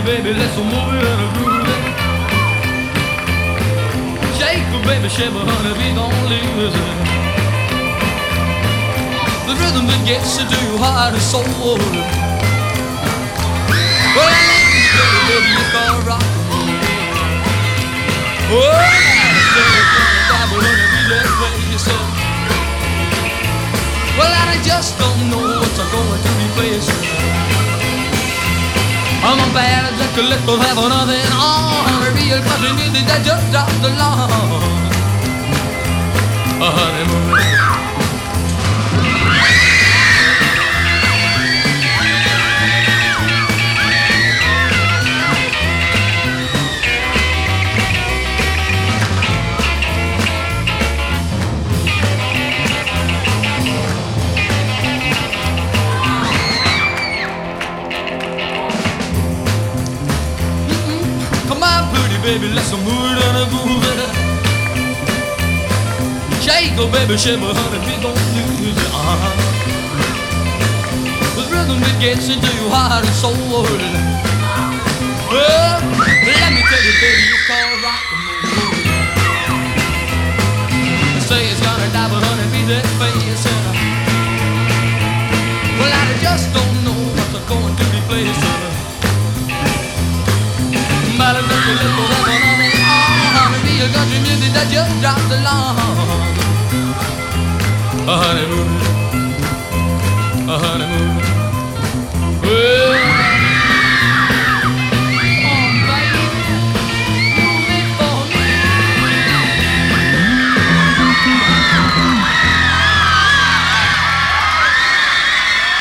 baby, let's move it and groove it. Shake it, baby, shiver, honey, we gon' lose it. The rhythm that gets you to your heart and soul. Well, I like this baby, baby, you call rock and roll. Oh, now baby, gonna die, but honey, be that way yourself. Well, I just don't know what's going to replace it. I'm a bad jack, a little have nothing on. A real country music that just dropped the lawn. A honeymoon. Baby, let's move it and groove it. Shake, oh baby, shiver, honey, we gon' lose it. The rhythm that gets into your heart and soul. Well, let me tell you, baby, you call rock and roll. They say it's gonna die, but honey, be that face. Well, I just don't know what's going to replace it. But I don't little that on a real country music that just dropped the lawn. A honeymoon, a honeymoon. Well,